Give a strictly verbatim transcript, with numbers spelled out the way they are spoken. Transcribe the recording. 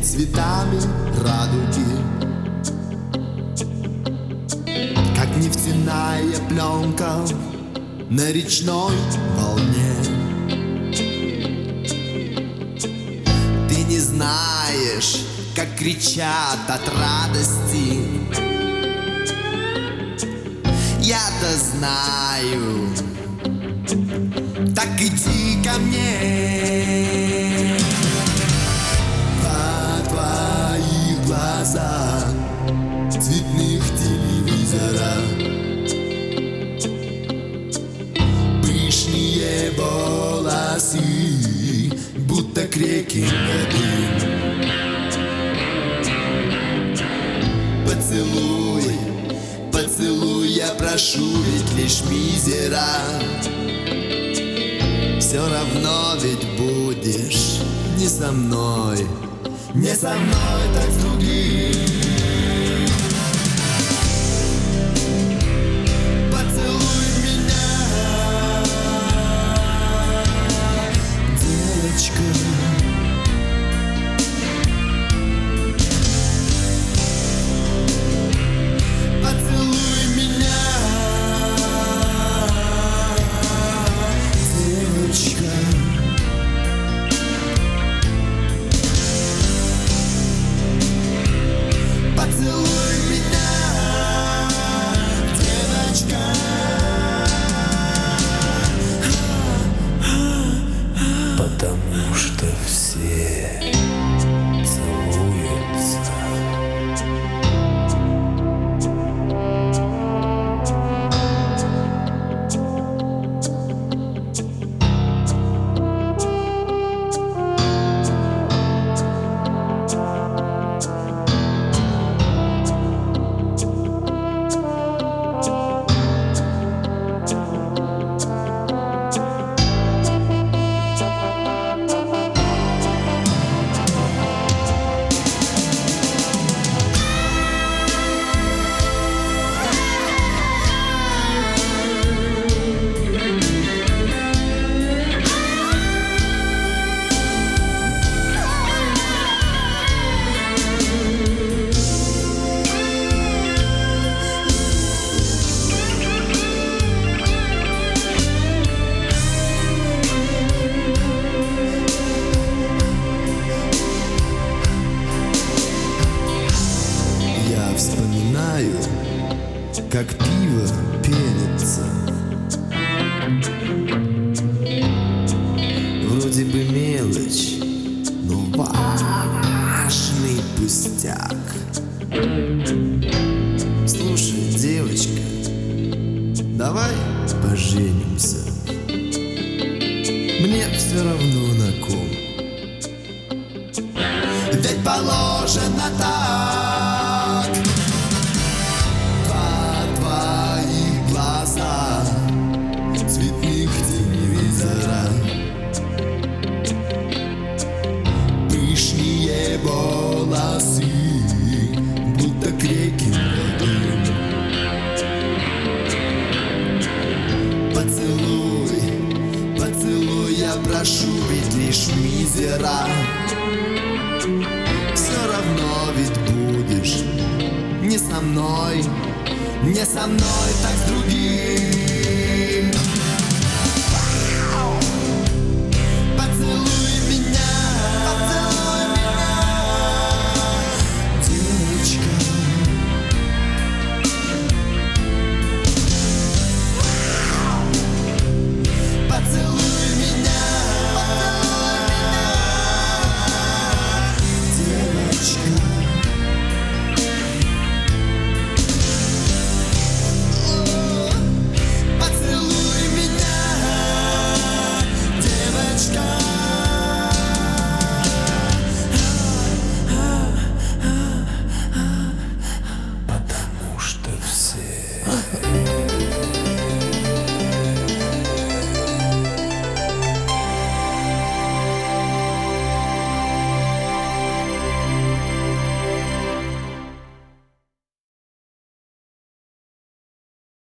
цветами радуги, как нефтяная пленка на речной волне. Ты не знаешь, как кричат от радости, я-то знаю. Так иди ко мне. Во твоих глазах цветных телевизора пышные волосы, будто к реке воды. Поцелуй, поцелуй, я прошу, ведь лишь мизера. Все равно ведь будешь не со мной, не со мной, так с другим. Поцелуй меня, девочка. Потому что все целуются. Вспоминаю, как пиво пенится. Вроде бы мелочь, но важный пустяк. Слушай, девочка, давай поженимся. Мне все равно на ком, ведь положено так. Во твоих глазах цветных телевизора пышные волосы, будто к реке воды. Поцелуй, поцелуй, я прошу, ведь лишь мизера. Все равно ведь будешь не со мной, не со мной, так с другим.